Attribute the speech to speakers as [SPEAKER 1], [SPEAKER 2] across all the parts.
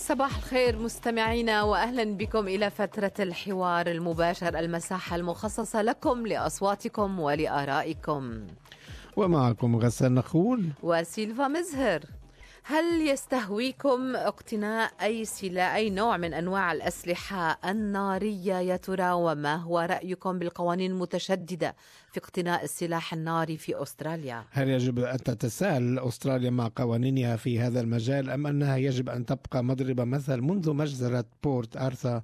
[SPEAKER 1] صباح الخير مستمعينا، وأهلا بكم إلى فترة الحوار المباشر، المساحة المخصصة لكم لأصواتكم ولآرائكم.
[SPEAKER 2] ومعكم غسان نخول
[SPEAKER 1] وسيلفا مزهر. هل يستهويكم اقتناء أي نوع من أنواع الأسلحة النارية يا ترى؟ وما هو رأيكم بالقوانين المتشددة في اقتناء السلاح الناري في أستراليا؟
[SPEAKER 2] هل يجب أن تتساهل أستراليا مع قوانينها في هذا المجال، أم أنها يجب أن تبقى مضرب مثل منذ مجزرة بورت آرثر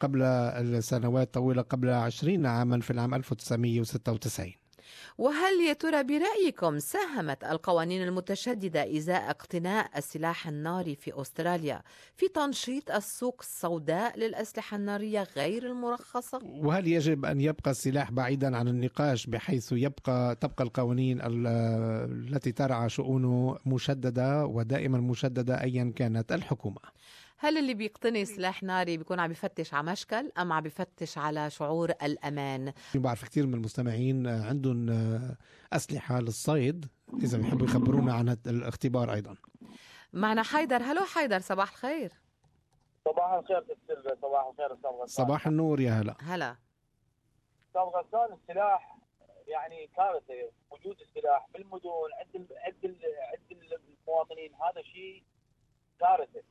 [SPEAKER 2] قبل سنوات طويلة، قبل 20 عاما في العام 1996؟
[SPEAKER 1] وهل يا ترى برأيكم ساهمت القوانين المتشددة إزاء اقتناء السلاح الناري في أستراليا في تنشيط السوق السوداء للأسلحة النارية غير المرخصة؟
[SPEAKER 2] وهل يجب أن يبقى السلاح بعيدا عن النقاش بحيث تبقى القوانين التي ترعى شؤونه مشددة ودائما مشددة أيا كانت الحكومة؟
[SPEAKER 1] هل اللي بيقتني سلاح ناري بيكون عم بيفتش على مشكل أم عم بيفتش على شعور الأمان؟
[SPEAKER 2] بعرف كثير من المستمعين عندهم أسلحة للصيد، إذا بيحبوا يخبرونا عن الاختبار أيضا.
[SPEAKER 1] معنا حيدر. هلو حيدر، صباح الخير.
[SPEAKER 3] صباح الخير تسلم. صباح الخير أستاذ غسان.
[SPEAKER 2] صباح النور يا هلا.
[SPEAKER 1] هلا
[SPEAKER 3] أستاذ غسان، السلاح يعني كارثة. وجود السلاح بالمدن عند المواطنين هذا شيء كارثة.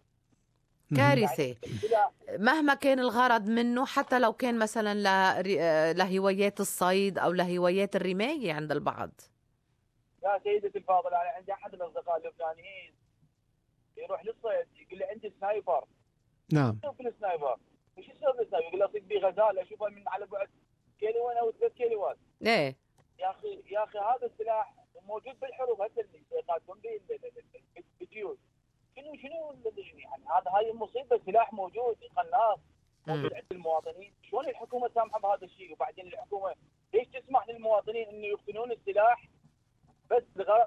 [SPEAKER 1] كارثة مهما كان الغرض منه، حتى لو كان مثلا لهوايات الصيد أو لهوايات الرماية عند البعض.
[SPEAKER 3] يا سيدتي الفاضلة، أنا عندي أحد الأصدقاء اللبنانيين يروح للصيد يقول لي عندي سنايبر.
[SPEAKER 2] نعم.
[SPEAKER 3] شوف السنايبر، ايش يصير بالسنايبر؟ يقول لي أصيد بيه غزالة أشوفها من على بعد كيلوين أو 3 كيلوات.
[SPEAKER 1] إيه
[SPEAKER 3] يا أخي هذا السلاح موجود بالحروب هسه اللي يقاتلون به بالجيوش. شنو يعني هاي المصيبه. سلاح موجود، قناص موجود عند المواطنين. شلون الحكومه سامحه بهذا الشيء؟ وبعدين الحكومه ليش تسمح للمواطنين انه يقتنون السلاح بس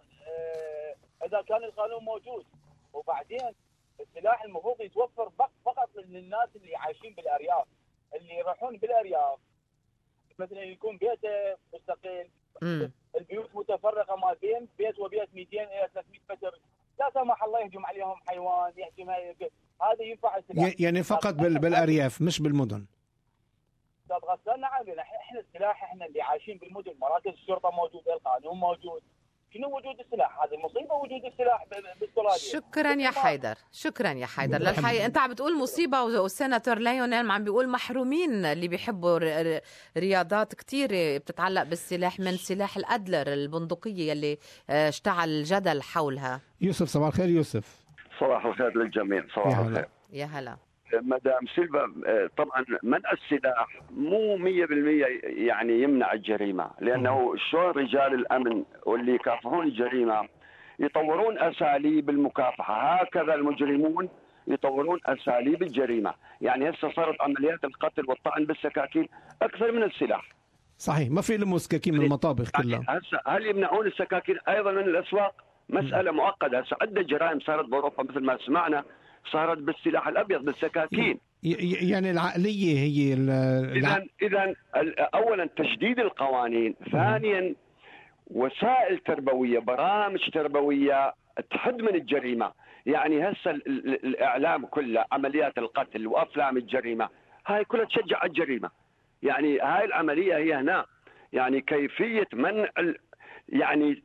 [SPEAKER 3] اذا كان القانون موجود؟ وبعدين السلاح المفروض يتوفر فقط للناس اللي عايشين بالارياف، اللي يروحون بالارياف مثلا يكون بيته مستقل. البيوت متفرقه، ما بين بيت وبيت 200 الى 300 متر، لا سمح الله يهجم عليهم حيوان يهجم. هذا ينفع السلاح
[SPEAKER 2] يعني فقط بالارياف مش بالمدن؟
[SPEAKER 3] استاذ غسان نعم، احنا السلاح، احنا اللي عايشين بالمدن، مراكز الشرطه موجوده، القانون موجود. شنو وجود السلاح؟ هذه مصيبه وجود السلاح باستراليا.
[SPEAKER 1] شكرا يا حيدر، شكرا يا حيدر. للحقيقه انت عم بتقول مصيبه، والسيناتور ليونيل عم بيقول محرومين اللي بيحبوا رياضات كثيره بتتعلق بالسلاح، من سلاح الادلر البندقيه اللي اشتعل جدل حولها.
[SPEAKER 2] يوسف، صباح الخير. يوسف،
[SPEAKER 4] صباح الخير للجميع. صباح الخير
[SPEAKER 1] يا هلا.
[SPEAKER 4] مدام سيلفا، طبعا منع السلاح مو 100% يعني يمنع الجريمة، لأنه شلون رجال الأمن واللي يكافحون الجريمة يطورون أساليب المكافحة، هكذا المجرمون يطورون أساليب الجريمة. يعني هسه صارت عمليات القتل والطعن بالسكاكين أكثر من السلاح.
[SPEAKER 2] صحيح، ما في لهم سكاكين من المطابخ كلها.
[SPEAKER 4] هسه هل يمنعون السكاكين أيضا من الأسواق؟ مسألة معقدة. هسه عدة جرائم صارت بأوروبا مثل ما سمعنا صارت بالسلاح الأبيض بالسكاكين.
[SPEAKER 2] يعني العقلية هي
[SPEAKER 4] إذا أولا تشديد القوانين، ثانيا وسائل تربوية، برامج تربوية تحد من الجريمة. يعني هسه الإعلام كله عمليات القتل وأفلام الجريمة هاي كلها تشجع الجريمة. يعني هاي العملية هي هنا يعني كيفية منع يعني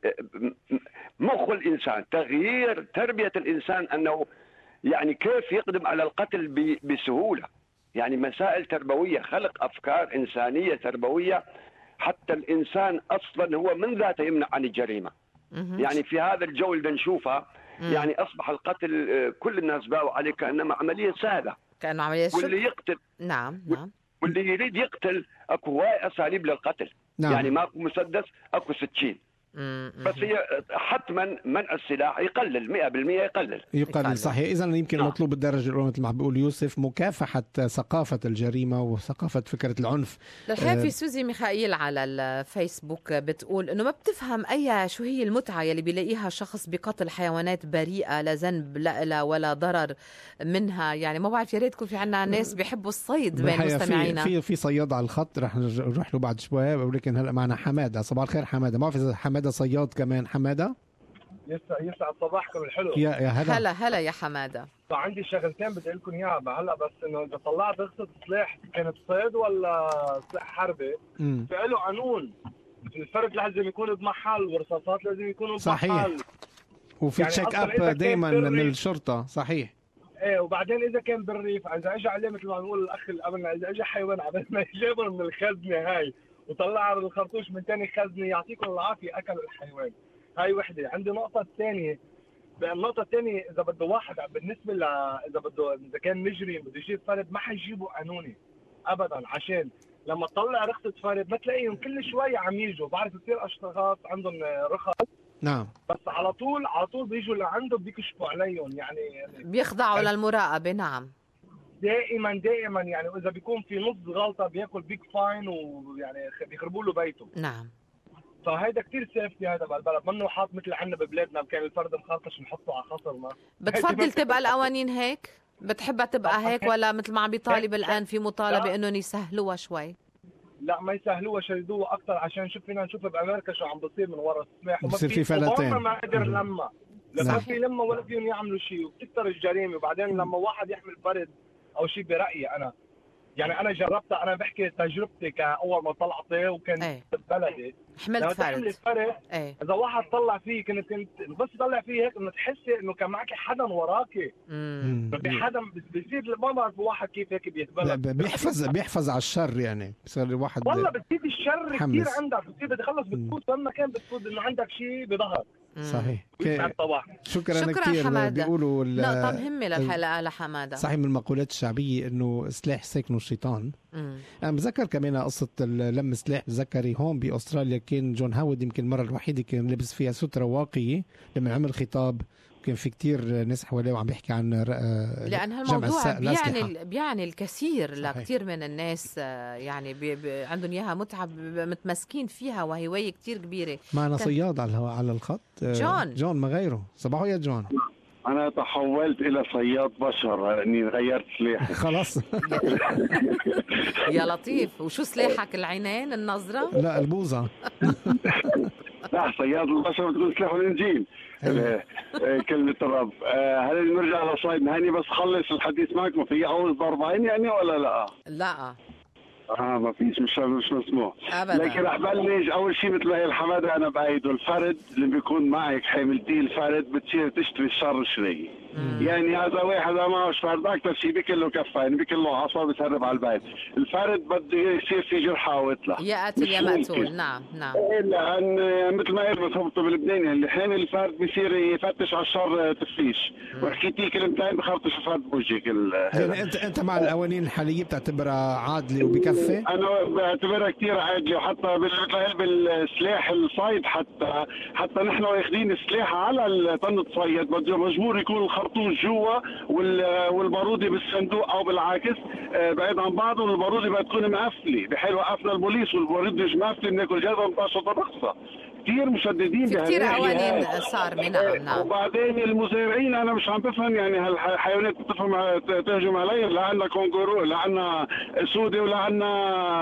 [SPEAKER 4] مخ الإنسان، تغيير تربية الإنسان أنه يعني كيف يقدم على القتل بسهولة. يعني مسائل تربوية، خلق أفكار إنسانية تربوية حتى الإنسان أصلا هو من ذاته يمنع عن الجريمة. يعني في هذا الجو اللي نشوفه يعني أصبح القتل كل الناس باعوا عليه كأنما عملية سهلة،
[SPEAKER 1] كأنه عملية
[SPEAKER 4] واللي يقتل
[SPEAKER 1] نعم
[SPEAKER 4] واللي يريد يقتل أكو هواي أساليب للقتل. يعني ماكو مسدس، أكو سكين. بس هي حتما منع السلاح يقلل 100%، يقلل
[SPEAKER 2] صحيح. إذن يمكن مطلوب الدرجة الأولى مثل ما بيقول يوسف مكافحة ثقافة الجريمة وثقافة فكرة العنف.
[SPEAKER 1] الحقيقة في سوزي ميخائيل على الفيسبوك بتقول إنه ما بتفهم شو هي المتعة يلي بيلاقيها شخص بقتل حيوانات بريئة لا ذنب لا ولا ضرر منها. يعني ما بعرف، يا ريت يكون في عنا ناس بيحبوا الصيد بين مستمعينا.
[SPEAKER 2] في صياد على الخط، رح نروح له بعد شوي، ولكن هلا معنا حمادة. صباح الخير حمادة. ما في حمادة صياد كمان. حمادة،
[SPEAKER 3] يسعد صباحكم الحلو.
[SPEAKER 2] يا هلا.
[SPEAKER 1] هلا يا حمادة.
[SPEAKER 5] فعندي شغلتين بدي لكم اياها هلا، بس انه اذا طلعت رخصه سلاح كانت صيد ولا سلاح حربي فله قانون. الفرد لازم يكون بمحل، والرصاصات لازم يكونوا بمحل.
[SPEAKER 2] صحيح. وفي
[SPEAKER 5] يعني
[SPEAKER 2] تشيك اب دائما من الشرطه. صحيح.
[SPEAKER 5] ايه، وبعدين اذا كان بالريف، اذا اجى عليه مثل ما نقول الاخ اللي قبلنا، اذا اجى حيوان عبال ما يجيبه من الخزنه هاي وطلع الخرطوش من ثاني خزنه، يعطيكم العافيه اكل الحيوان. هاي وحده. عندي نقطه ثانيه. النقطه الثانيه، اذا بده واحد بالنسبه اذا كان مجرم بده يجيب فرد، ما حيجيبه قانوني ابدا، عشان لما تطلع رخصه فرد ما تلاقيهم كل شوي عم يجوا. بعرف كثير اشخاص عندهم رخص،
[SPEAKER 2] نعم،
[SPEAKER 5] بس على طول بيجوا لعنده بيكشفوا عليهم، يعني
[SPEAKER 1] بيخضعوا للمراقبه. نعم،
[SPEAKER 5] دائما يعني، واذا بيكون في نص غلطه بياكل بيك فاين، ويعني بيخربوا له بيته.
[SPEAKER 1] نعم.
[SPEAKER 5] فهيدا كثير سيفتي هذا بالبلد، منه حاط مثل عندنا ببلادنا كان الفرد مخرطش نحطه على خصرنا.
[SPEAKER 1] بتفضل تبقى القوانين هيك؟ بتحبها تبقى هيك، ولا مثل ما عم بيطالب الان في مطالبه انهم يسهلوها شوي؟
[SPEAKER 5] لا، ما يسهلوها، يشدوها اكثر، عشان فينا نشوف بامريكا شو عم بصير من وراء السلاح.
[SPEAKER 2] بصير في فلاتين.
[SPEAKER 5] ما قدر لما لا في لما ولا فيهم يعملوا شيء، وبتكثر الجريمه. وبعدين لما واحد يحمل فرد او شيء، برايي انا جربتها. انا بحكي تجربتي كاول ما طلعتي وكان بلدي
[SPEAKER 1] حملت فرد.
[SPEAKER 5] اذا واحد طلع فيه كنت بس طلع فيه هيك انه تحسي انه كان معك حدا وراكي. في حدا بيصير، ما بعرف واحد كيف هيك بيتبلد،
[SPEAKER 2] بيحفظ على الشر. يعني بصير الواحد
[SPEAKER 5] والله بتزيد الشر كثير عندك، بتصير بتخلص بتفوت وين ما كان بتفوت انه عندك شيء بظهرك.
[SPEAKER 2] صحيح.
[SPEAKER 1] شكرا
[SPEAKER 2] كثير.
[SPEAKER 1] حمادة.
[SPEAKER 2] بيقولوا
[SPEAKER 1] نقطة مهمة للحلقة لحمادة.
[SPEAKER 2] صحيح، من المقولات الشعبية انه سلاح ساكنه الشيطان. انا بتذكر كمان قصة لم سلاح. بتذكري هون باستراليا كان جون هاود يمكن المرة الوحيدة كان لبس فيها سترة واقية لما عمل خطاب، كان في كتير ناس حواليه وعم بيحكي عن
[SPEAKER 1] لأن هالموضوع بيعني الكثير لكثير من الناس. يعني عندهم إياها متعة، متمسكين فيها، وهي هواية كتير كبيرة.
[SPEAKER 2] معنا صياد على الخط. جون ما غيره. صباحو يا جون.
[SPEAKER 6] أنا تحولت إلى صياد بشر لأني غيرت سلاحي.
[SPEAKER 2] خلاص.
[SPEAKER 1] يا لطيف. وشو سلاحك؟ العينين، النظرة؟
[SPEAKER 2] لا، البوظة.
[SPEAKER 6] لا، صياد البشر بتكون سلاح الإنجيل. كلمة الرب. هل نرجع لصيد هاني بس خلص الحديث معكم؟ في عاوز ضربين يعني ولا لا؟
[SPEAKER 1] لا
[SPEAKER 6] ما فيش، مش مسموح
[SPEAKER 1] ابدا.
[SPEAKER 6] لكن رح بلش اول شيء مثل ما هي الحماده. انا بايده الفرد اللي بيكون معك حاملتي الفرد بتصير تشتري الشر شري. يعني هذا واحد ما معهوش فرد اكثر شيء بكله كفين، بكله عصا، بتهرب على البيت. الفرد بده يصير في جرحى ويطلع،
[SPEAKER 1] يا قاتل يا مقتول. نعم.
[SPEAKER 6] لان مثل ما قلت بتهبطوا بلبنان اللي حين الفرد بيصير يفتش على الشر تفتيش، وحكيتي كلمتين بخرطش الفرد بوجهك.
[SPEAKER 2] يعني انت مع القوانين الحاليه بتعتبرها عادله وبكفي؟
[SPEAKER 6] انا بعتبرها كثير عادله، وحتى بالسلاح الصيد حتى نحن واخذين السلاح على طن الصيد بده مجبور يكون الخرطوش جوا والبارودي بالصندوق او بالعكس بعيد عن بعض، والبارودي بتكون مقفله. بحال وقفنا البوليس والبارودي مش مقفله بناكل جزمه مطاشة رخصه. كثير مشددين
[SPEAKER 1] في كثير قوانين صار منها. نعم.
[SPEAKER 6] وبعدين المزارعين انا مش عم بفهم يعني هالحيوانات بتفهم تهجم علي. لا عندنا كونغورو، لا عندنا سودي، ولا عندنا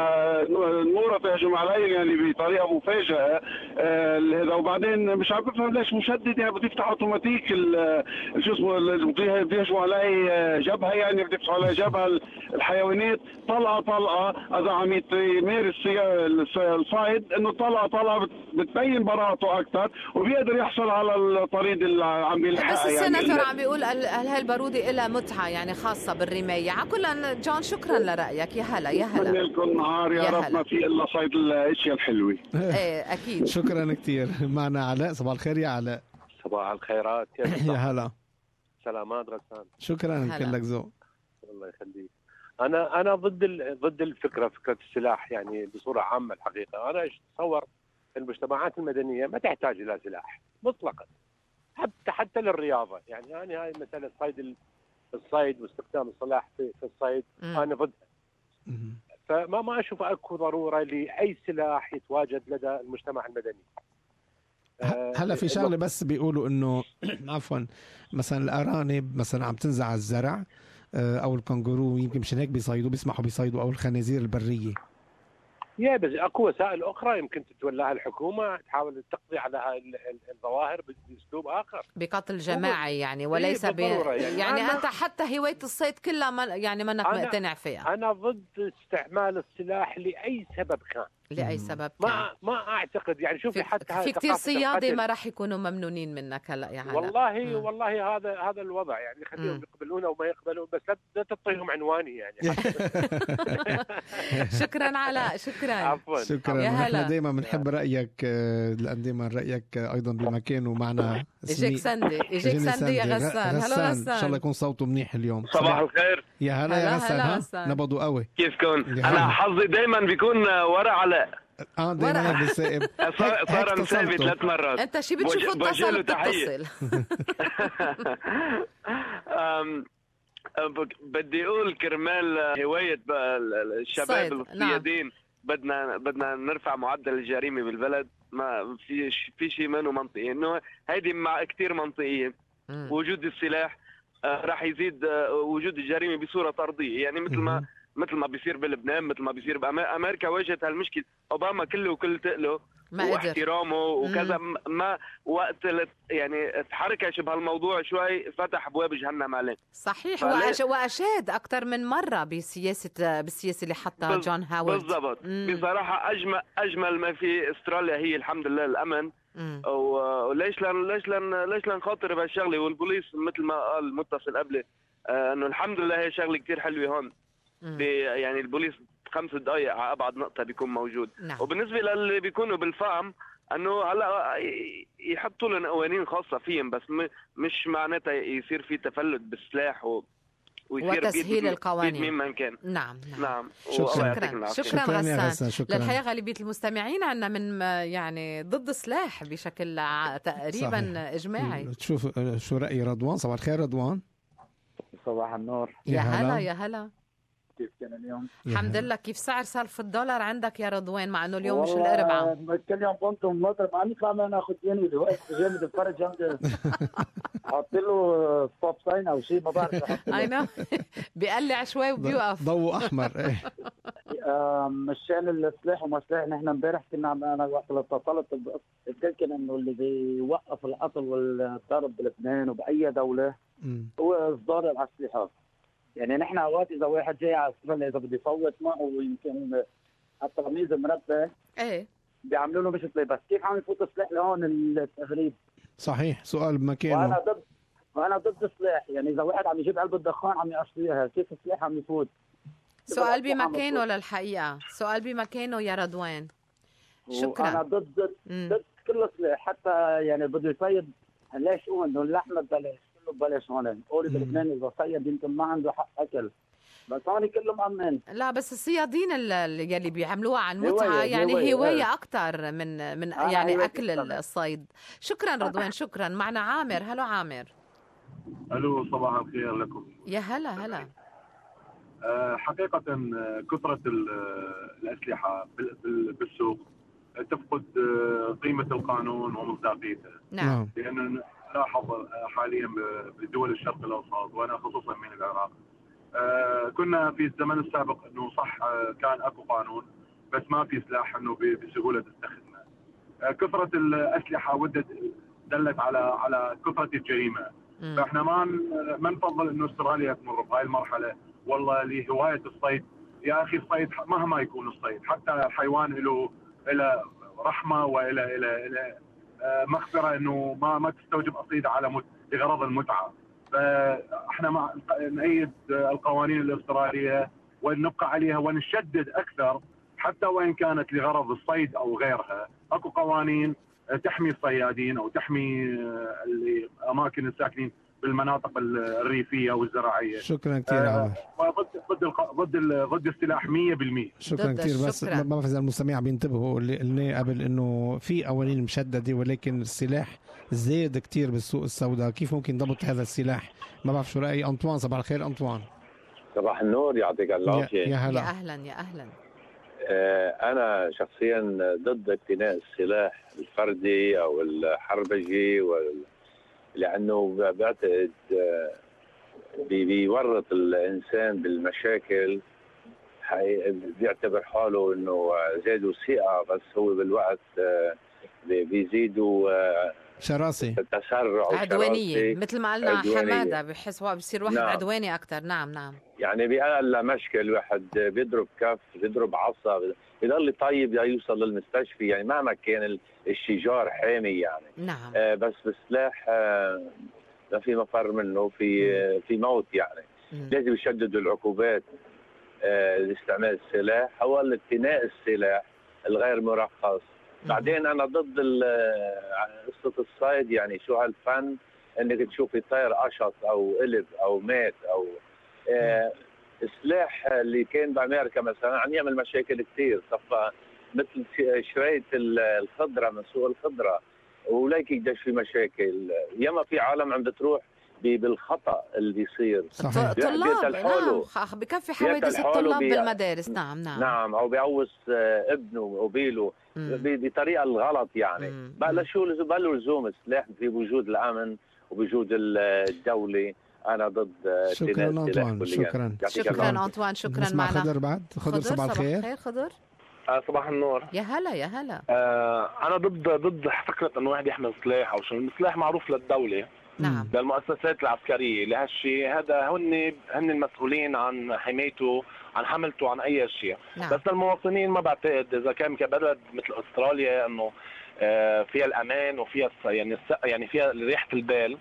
[SPEAKER 6] نموره تهجم علي يعني بطريقه مفاجئه. هذا وبعدين مش عم بفهم ليش مشدد يعني بده يفتح اوتوماتيك شو اسمه بيهجموا علي جبهه، يعني بده يفتحوا علي جبهه الحيوانات طلقه اذا عم يمارس الصيد، انه طلقه بتبين براءته اكثر وبيقدر يحصل على الطريق اللي عم بيلحقها.
[SPEAKER 1] بس السناتور يعني عم بيقول هالبارودي لها متعه يعني خاصه بالرمايه. على كل جون شكرا لرايك. يا هلا يا هلا.
[SPEAKER 6] لكم نهار يا رب ما في الا صيد الاشياء الحلوه.
[SPEAKER 1] ايه اكيد.
[SPEAKER 2] شكرا كثير. معنا علاء. صباح الخير يا علاء.
[SPEAKER 7] صباح الخيرات.
[SPEAKER 2] يا هلا.
[SPEAKER 7] سلامات غسان.
[SPEAKER 2] شكرا كلك ذوق.
[SPEAKER 7] الله يخليك. انا ضد فكره السلاح يعني بصوره عامه. الحقيقه انا اتصور المجتمعات المدنيه ما تحتاج الى سلاح مطلقا، حتى للرياضه. يعني هاي مساله الصيد واستخدام السلاح في الصيد انا ضدها. فما اشوف اكو ضروره لاي سلاح يتواجد لدى المجتمع المدني.
[SPEAKER 2] هلا في شغله بس بيقولوا انه عفوا مثلا الارانب مثلا عم تنزع الزرع او الكنغورو، يمكن مشان هيك بيسمحوا بيصيدوا، او الخنازير البريه.
[SPEAKER 7] بس اكو وسائل اخرى يمكن تتولاها الحكومه تحاول تقضي على هاي الظواهر باسلوب اخر،
[SPEAKER 1] بقتل جماعي يعني، وليس
[SPEAKER 7] بالضرورة.
[SPEAKER 1] يعني انت حتى هوايه الصيد كلها يعني منك مقتنع فيها.
[SPEAKER 7] انا ضد استعمال السلاح لاي سبب كان،
[SPEAKER 1] لاي سبب كان.
[SPEAKER 7] ما اعتقد يعني. شوفي حتى
[SPEAKER 1] في كثير صيادة ما راح يكونوا ممنونين منك هلا يا هلا.
[SPEAKER 7] والله هذا الوضع يعني، خليهم يقبلون او ما يقبلون، بس لا تعطيهم عنواني يعني.
[SPEAKER 1] شكرا علاء، شكرا.
[SPEAKER 7] عفوا.
[SPEAKER 2] شكرا. نحن دائما بنحب رايك، لان دائما رايك ايضا بمكانه معنا.
[SPEAKER 1] اجيك سندي يا غسان. هلا غسان،
[SPEAKER 2] ان شاء الله يكون صوته منيح اليوم.
[SPEAKER 8] صباح الخير.
[SPEAKER 2] يا هلا يا غسان. نبضوا قوي.
[SPEAKER 8] كيفكم؟ انا حظي دايما بيكون ورا علاء.
[SPEAKER 2] دايما بيسائب.
[SPEAKER 8] صار مسابي 3 مرات.
[SPEAKER 1] انت شي بتشوف اتصل بتتصل.
[SPEAKER 8] بدي اقول كرمال هواية الشباب الصيادين، بدنا نرفع معدل الجريمة بالبلد. ما في شيء منه منطقي، انه هيدي مع كثير منطقية. وجود السلاح راح يزيد وجود الجريمة بصورة طردية، يعني مثل ما بيصير بلبنان، مثل ما بيصير بأمريكا. واجهت هالمشكلة اوباما كله وكل تقله واحترامه وكذا، ما وقت يعني تحركش بهالموضوع شوي فتح ابواب جهنم عليه.
[SPEAKER 1] صحيح. واشاد اكثر من مره بالسياسه اللي حطها جون هاورد.
[SPEAKER 8] بالضبط. بصراحه اجمل ما في استراليا هي الحمد لله الامن. وليش لن نخاطر بهالشغله. والبوليس مثل ما قال المتصل قبله انه الحمد لله هي شغله كثير حلوه هون. يعني البوليس 5 دقائق على ابعد نقطه بيكون موجود. وبالنسبه للي بيكونوا بالفام انه هلا يحطوا لهم قوانين خاصه فيهم، بس مش معناتها يصير في تفلت بالسلاح
[SPEAKER 1] وتسهيل القوانين
[SPEAKER 8] مين ما كان.
[SPEAKER 1] نعم.
[SPEAKER 2] شكرا
[SPEAKER 1] غسان. للحقيقه غالبيه المستمعين عندنا من يعني ضد السلاح بشكل تقريبا صحيح. اجماعي.
[SPEAKER 2] تشوف شو راي رضوان؟ صباح الخير رضوان.
[SPEAKER 9] صباح النور.
[SPEAKER 1] يا هلا.
[SPEAKER 9] كيف كان اليوم؟
[SPEAKER 1] الحمد لله. كيف سعر صرف الدولار عندك يا رضوان، مع انه اليوم مش الاربعاء؟
[SPEAKER 9] كل يوم كنتم مطرب عم يطلع معنا اخذ يعني جامد الفرج جامد. حاط له ستوب ساين او شيء ما بعرف.
[SPEAKER 1] اي نو. بيقلع شوي وبيوقف.
[SPEAKER 2] ضوء احمر.
[SPEAKER 9] مشان السلاح وما سلاح. نحن امبارح كنا انا وقت اللي اتصلت قلت انه اللي بيوقف القتل والضرب بلبنان وباي دوله هو اصدار الاسلحه. يعني نحن اوقات اذا واحد جاي على استراليا اذا بده يفوت معه ويمكن حتى تلميذ مرتبه بيعملوا له مثل بس كيف عم يفوت سلاح لهون التغريب؟
[SPEAKER 2] صحيح. سؤال بمكانه.
[SPEAKER 9] وانا ضد السلاح. يعني اذا واحد عم يجيب علبه دخان عم يقشريها كيف السلاح عم يفوت؟
[SPEAKER 1] سؤال بمكانه للحقيقه، سؤال بمكانه يا رضوان. شكرا.
[SPEAKER 9] انا ضد كل السلاح. حتى يعني بده يصيد. ليش هو انه اللحمه ببلاش ببلاش هون. قولي بلبنان اذا صيد يمكن ما عنده حق اكل، بس هون كله مأمن.
[SPEAKER 1] لا بس الصيادين اللي بيعملوها عن متعه يعني هوايه اكثر من يعني اكل الصيد. شكرا رضوان. شكرا. معنا عامر. هلو عامر.
[SPEAKER 10] الو صباح الخير لكم.
[SPEAKER 1] يا هلا.
[SPEAKER 10] حقيقه كثره الاسلحه بالسوق تفقد قيمه القانون ومصداقيته.
[SPEAKER 1] نعم.
[SPEAKER 10] لانه نلاحظ حاليا بدول الشرق الاوسط وانا خصوصا من العراق. كنا في الزمن السابق انه صح كان اكو قانون بس ما في سلاح انه بسهوله تستخدمه. كثره الاسلحه دلت على كثره الجريمه. فاحنا ما نفضل انه استراليا تمر بهاي المرحله. والله لهوايه الصيد يا اخي، الصيد مهما يكون الصيد حتى الحيوان له رحمه والى مغفره انه ما تستوجب اصيده على لغرض المتعه. فاحنا نأيد القوانين الاستراليه ونبقى عليها ونشدد اكثر حتى وان كانت لغرض الصيد او غيرها. اكو قوانين تحمي الصيادين او تحمي الاماكن الساكنين بالمناطق الريفيه والزراعيه.
[SPEAKER 2] شكرا كثير يا عمر.
[SPEAKER 10] ضد السلاح 100%.
[SPEAKER 2] شكرا كثير. بس ما بعرف اذا المستمع بينتبهوا اللي قلناه قبل انه في قوانين مشدده ولكن السلاح زاد كثير بالسوق السوداء. كيف ممكن ضبط هذا السلاح؟ ما بعرف شو راي انطوان. صباح الخير انطوان.
[SPEAKER 11] صباح النور. يعطيك العافيه.
[SPEAKER 2] يا هلا.
[SPEAKER 1] يا اهلا.
[SPEAKER 11] انا شخصيا ضد اقتناء السلاح الفردي او الحربجي لانه بعتقد بيورط الانسان بالمشاكل بيعتبر حاله انه زادوا ثقه، بس هو بالوقت بيزيدوا
[SPEAKER 2] شراسة،
[SPEAKER 11] تسرع
[SPEAKER 1] عدوانية، مثل ما قلنا
[SPEAKER 11] عدوانية.
[SPEAKER 1] حمادة بحس هو بصير واحد
[SPEAKER 11] نعم.
[SPEAKER 1] عدواني أكتر. نعم
[SPEAKER 11] يعني بأقل مشكل واحد بيضرب كف، بيضرب عصا، بيضل طيب يوصل للمستشفى، يعني مهما كان الشجار حامي يعني.
[SPEAKER 1] نعم.
[SPEAKER 11] بس بالسلاح ما في مفر منه، في موت يعني. لازم يشددوا العقوبات لاستعمال السلاح، او اقتناء السلاح الغير مرخص. بعدين انا ضد قصه الصيد، يعني شو هالفن انك تشوفي طير قشط او قلب او مات او السلاح اللي كان بامريكا مثلا عم يعمل مشاكل كثير، مثل شرايه الخضره من سوق الخضره، وليك قديش في مشاكل. ياما في عالم عم بتروح بالخطا اللي بيصير.
[SPEAKER 1] طلاب، نعم، بكفي حوادث الطلاب بالمدارس. نعم
[SPEAKER 11] او بيعوز ابنه وبيله بطريقه الغلط يعني. بقى شو له لزوم السلاح في وجود الامن وبوجود الدوله. انا ضد
[SPEAKER 2] شكرا أنطوان.
[SPEAKER 1] شكرا أنطوان. شكرا. معنا
[SPEAKER 2] خضر بعد. خضر صباح الخير.
[SPEAKER 1] خضر
[SPEAKER 12] صباح النور.
[SPEAKER 1] يا هلا.
[SPEAKER 12] انا ضد فكره انه واحد يحمل سلاح او شيء. السلاح معروف للدوله،
[SPEAKER 1] نعم،
[SPEAKER 12] للمؤسسات العسكريه لهالشيء هذا. هن المسؤولين عن حمايته، عن حملته، عن اي شيء.
[SPEAKER 1] نعم.
[SPEAKER 12] بس المواطنين ما بعتقد اذا كان كبلد مثل استراليا انه فيها الامان وفيها يعني فيها ريحه البال.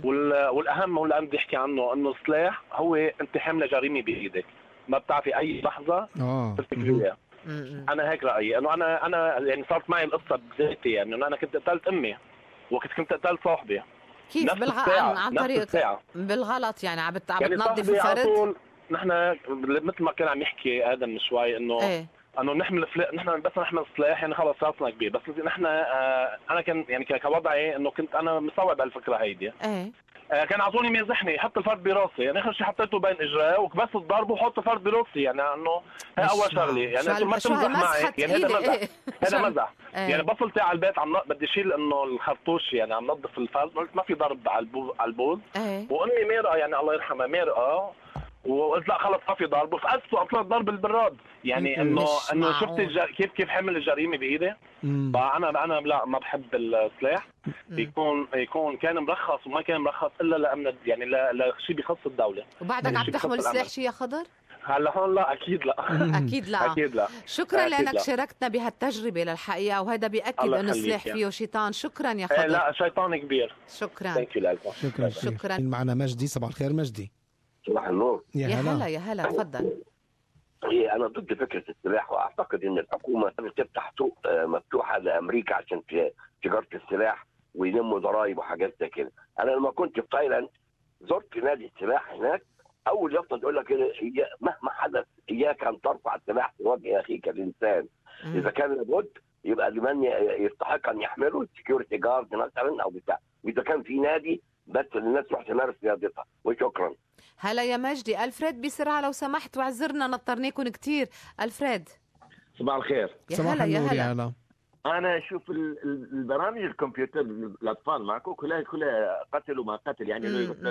[SPEAKER 12] والاهم واللي بدي احكي عنه انه السلاح هو انت حامله جريمه بايدك، ما بتعرفي اي لحظه تفتكريها. انا هيك رايي، انه انا يعني صارت معي القصه بذاتي، يعني انه انا كنت قتلت امي وكنت قتلت صاحبي.
[SPEAKER 1] كيف عن طريق بالغلط يعني عم بتنظف الفرد.
[SPEAKER 12] نحن مثل ما كان عم يحكي ادم من شوي انه انه نحن بس نحمل سلاح يعني خلص راسنا كبير. بس نحن انا كان يعني كوضعي انه كنت انا مستوعب هالفكره هيدي. كان اعطوني مازحني يحط الفرد براسي، يعني اخر شيء حطيته بين اجراه وبس الضرب وحط الفرد براسي، يعني انه هي اول شغله. يعني انتم ما تمزح معي، يعني هذا مزح. هذا مزح. يعني بصلتي على البيت بدي اشيل انه الخرطوش، يعني عم نظف الفرد، قلت ما في ضرب على البوز. وامي مارقه، يعني الله يرحمها مارقه، وقلت لا خلص ما في ضرب، وفقدته اصلا الضرب بالبراد. يعني انه شفت كيف حمل الجريمه بايدي. فانا لا ما بحب السلاح يكون كان مرخص وما كان مرخص الا لامن، يعني لشيء بخص الدوله.
[SPEAKER 1] وبعدك عم تحمل سلاح شيء يا خضر؟
[SPEAKER 12] هلا هون لا، اكيد لا.
[SPEAKER 1] اكيد لا. شكرا لانك شاركتنا بهالتجربه للحقيقه، وهذا بياكد انه السلاح فيه شيطان. شكرا يا خضر.
[SPEAKER 12] لا شيطان كبير.
[SPEAKER 1] شكرا.
[SPEAKER 2] معنا مجدي. صباح الخير مجدي.
[SPEAKER 13] صباح النور.
[SPEAKER 1] يا هلا تفضل.
[SPEAKER 13] أنا ضد فكرة السلاح، وأعتقد أن الحكومة تفتح سوق مفتوحة لأمريكا عشان تجارة السلاح ويلموا ضرائب وحاجات زي كده. أنا لما كنت في تايلاند زرت نادي السلاح هناك، أول يافطة تقول لك مهما حدث إياك أن ترفع السلاح في وجه أخيك الإنسان. إذا كان لابد يبقى لمن يستحق أن يحمله السكيورتي جارد مثلا أو بتاع، وإذا كان في نادي بس الناس تروح تمارس رياضتها. وشكرا.
[SPEAKER 1] هلا يا مجدي. ألفريد بسرعة لو سمحت، واعذرنا نطرناكم كتير. ألفريد.
[SPEAKER 14] صباح الخير.
[SPEAKER 1] يا هلا.
[SPEAKER 14] أنا أشوف البرامج الكمبيوتر الأطفال معكم كلها قتل وما قتل، يعني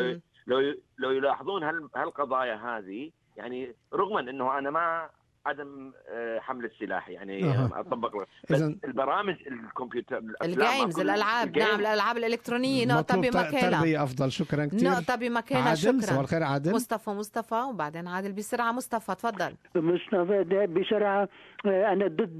[SPEAKER 14] لو يلاحظون هالقضايا هذه، يعني رغما أنه أنا مع عدم حمل السلاح، يعني اطبق البرامج الكمبيوتر
[SPEAKER 1] الجيمز الالعاب. نعم الالعاب الالكترونيه نقطه بمكانها.
[SPEAKER 2] تربيه افضل. شكرا كثير.
[SPEAKER 1] نقطه بمكانها. شكرا.
[SPEAKER 2] صباح الخير عادل.
[SPEAKER 1] مصطفى وبعدين عادل بسرعه. مصطفى تفضل.
[SPEAKER 15] مصطفى بسرعه. انا ضد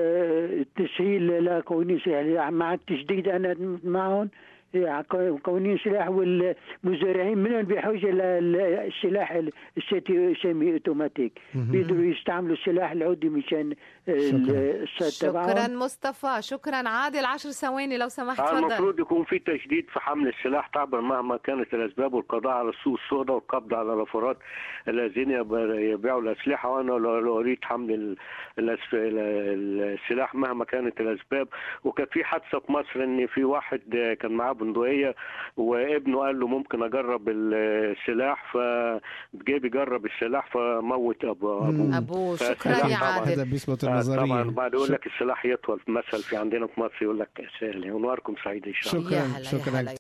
[SPEAKER 15] التسهيل لكوني يعني مع التشديد، انا معهم كونين سلاح، والمزارعين منهم بحاجه للسلاح السيمي اوتوماتيك، بيقدروا يستعملوا السلاح العودي مشان الصيد تبعهم.
[SPEAKER 1] شكرا مصطفى. شكرا عادل. 10 ثواني لو سمحت. تفضل.
[SPEAKER 7] المفروض يكون في تشديد في حمل السلاح طبعا مهما كانت الاسباب، والقضاء على السوق السوداء والقبض على الافراد الذين يبيعوا الاسلحه. وانا لو اريد حمل السلاح مهما كانت الاسباب. وكان في حادثه في مصر ان في واحد كان معاه بندقيه وابنه قال له ممكن اجرب السلاح، فجاب يجرب السلاح فموت ابوه.
[SPEAKER 1] شكرا يا عادل.
[SPEAKER 2] هذا بيثبت النظريه.
[SPEAKER 7] طبعا بعد يقول لك السلاح يطول، مثل في عندنا في مصر يقول لك سهل. ونواركم سعيد ان شاء الله.
[SPEAKER 2] شكرا.